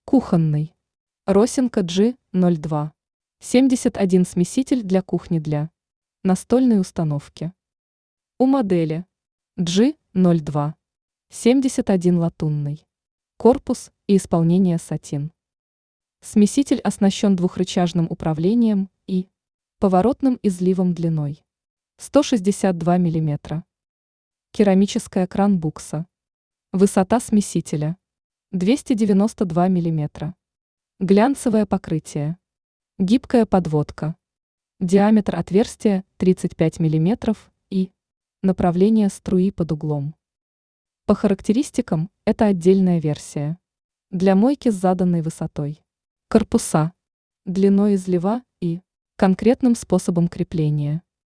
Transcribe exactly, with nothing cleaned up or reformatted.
Кухонный. Росинка джи ноль два. семьдесят один смеситель для кухни для настольной установки. У модели джи ноль два. семьдесят один латунный. Корпус и исполнение сатин. Смеситель оснащен двухрычажным управлением и поворотным изливом длиной сто шестьдесят два миллиметра. Керамическая кран-букса. Высота смесителя двести девяносто два миллиметра. Глянцевое покрытие. Гибкая подводка. Диаметр отверстия тридцать пять миллиметров и направление струи под углом. По характеристикам это отдельная версия. Для мойки с заданной высотой. Корпуса. Длиной излива и конкретным способом крепления.